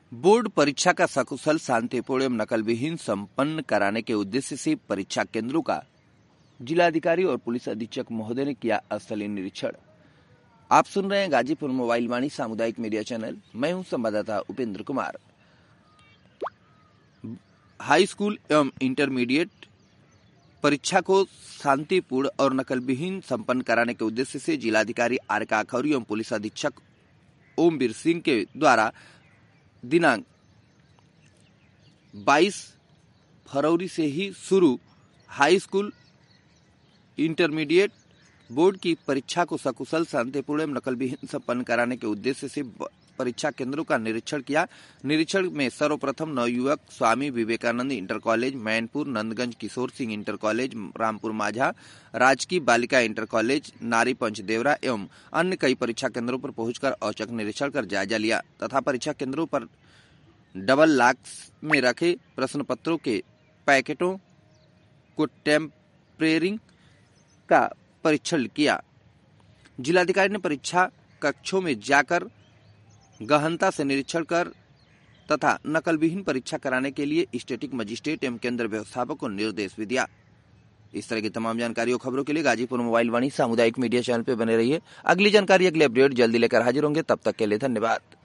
Board परीक्षा का सकुशल, शांतिपूर्ण एवं नकल विहीन संपन्न कराने के उद्देश्य से परीक्षा केंद्रों का जिलाधिकारी और पुलिस अधीक्षक महोदय ने किया स्थलीय निरीक्षण। आप सुन रहे हैं गाजीपुर मोबाइल वाणी सामुदायिक मीडिया चैनल। मैं हूं संवाददाता उपेंद्र कुमार। हाई स्कूल एवं इंटरमीडिएट परीक्षा को शांतिपूर्ण और नकल विहीन संपन्न कराने के उद्देश्य से जिलाधिकारी आर के आखौरी एवं पुलिस अधीक्षक ओमवीर सिंह के द्वारा दिनांक 22 फरवरी से ही शुरू हाई स्कूल इंटरमीडिएट बोर्ड की परीक्षा को सकुशल, शांतिपूर्ण एवं नकल विहीन संपन्न कराने के उद्देश्य से परीक्षा केंद्रों का निरीक्षण किया। निरीक्षण में सर्वप्रथम नवयुवक Swami Vivekananda inter college Mainpur, Nandganj Kishore Singh inter college Rampur Majha, राजकीय बालिका इंटर कॉलेज नारी पंचदेवरा एवं अन्य कई परीक्षा केंद्रों पर पहुंचकर औचक निरीक्षण कर जायजा लिया तथा परीक्षा केंद्रों पर डबल लॉक्स में रखे प्रश्न पत्रों के पैकेटों को टेम्परेरिंग का परीक्षण किया। जिलाधिकारी ने परीक्षा कक्षों में जाकर गहनता से निरीक्षण कर तथा नकल विहीन परीक्षा कराने के लिए स्टैटिक मजिस्ट्रेट एवं केंद्र व्यवस्थापक को निर्देश भी दिया। इस तरह की तमाम जानकारी और खबरों के लिए गाजीपुर मोबाइल वाणी सामुदायिक मीडिया चैनल पर बने रहिए। अगली जानकारी, अगले अपडेट जल्दी लेकर हाजिर होंगे। तब तक के लिए धन्यवाद।